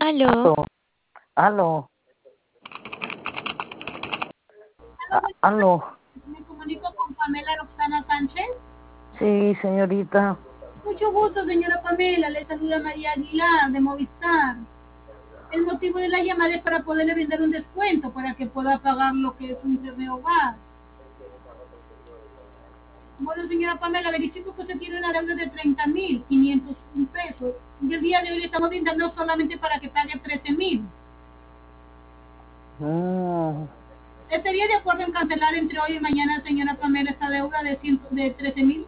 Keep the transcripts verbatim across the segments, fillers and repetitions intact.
Aló. Aló, aló, a- aló. Me comunico con Pamela Roxana Sánchez. Sí, señorita. Mucho gusto, señora Pamela. Le saluda María Aguilar de Movistar. El motivo de la llamada es para poderle brindar un descuento para que pueda pagar lo que es un internet hogar. Bueno, señora Pamela, verifico que usted tiene una deuda de treinta mil quinientos pesos. Y el día de hoy le estamos brindando solamente para que pague trece mil. Mm, ¿Estaría de acuerdo en cancelar entre hoy y mañana, señora Pamela, esta deuda de, cien, de trece mil?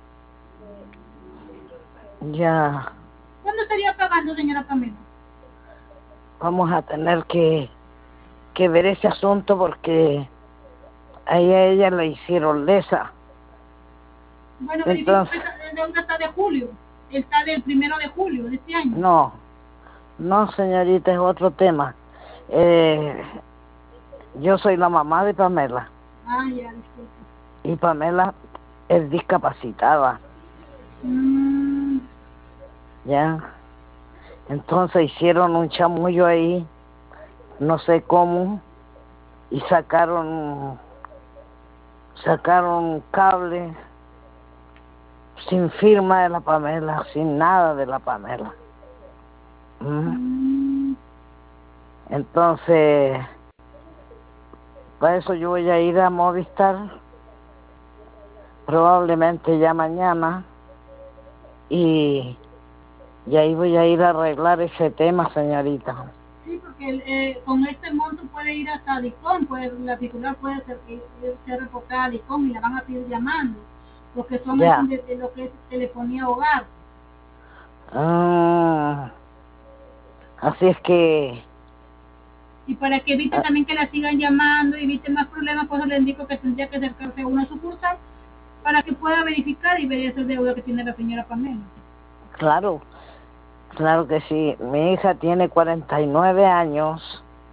ya, ¿Cuándo estaría pagando, señora Pamela? vamos a tener que, que ver ese asunto porque ahí a ella le hicieron lesa. Bueno, verifico que Entonces, esa deuda está de julio. Está del primero de julio de este año. no, no, señorita, es otro tema. Eh, yo soy la mamá de Pamela Ah, ya, disculpe. y Pamela es discapacitada, Mm, ¿ya? Entonces hicieron un chamullo ahí, no sé cómo, y sacaron sacaron un cable sin firma de la Pamela, sin nada de la Pamela. ¿Mm? mm, Entonces, para eso yo voy a ir a Movistar, probablemente ya mañana, y, y ahí voy a ir a arreglar ese tema, señorita. sí, porque eh, con este monto puede ir hasta DICOM, puede, la titular puede ser, eh, ser reportada a DICOM y la van a seguir llamando, porque son Ya. de, de lo que es telefonía hogar. Ah, así es que, Y para que evite ah, también que la sigan llamando y evite más problemas, pues le indico que tendría que acercarse a una sucursal para que pueda verificar y ver esa deuda que tiene la señora Pamela. claro, claro que sí. Mi hija tiene cuarenta y nueve años.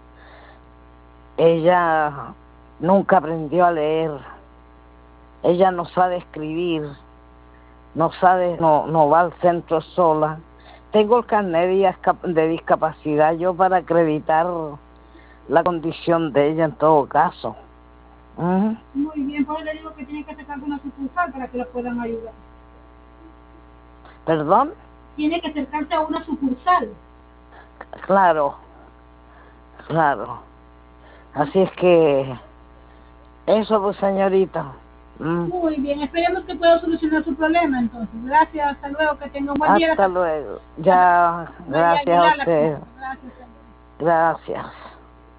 Ella nunca aprendió a leer. Ella no sabe escribir. No sabe, no, no va al centro sola. Tengo el carnet de, de discapacidad yo para acreditar la condición de ella en todo caso. ¿Mm? Muy bien, pues le digo que tiene que acercarse a una sucursal para que la puedan ayudar. ¿Perdón? Tiene que acercarse a una sucursal. Claro, claro. Así es que eso, pues, señorita. ¿Mm? Muy bien, esperemos que pueda solucionar su problema entonces. Gracias, hasta luego, que tenga un buen día. Hasta luego. Ya, María gracias a Aguilar, la usted. Gracias, señor. Gracias.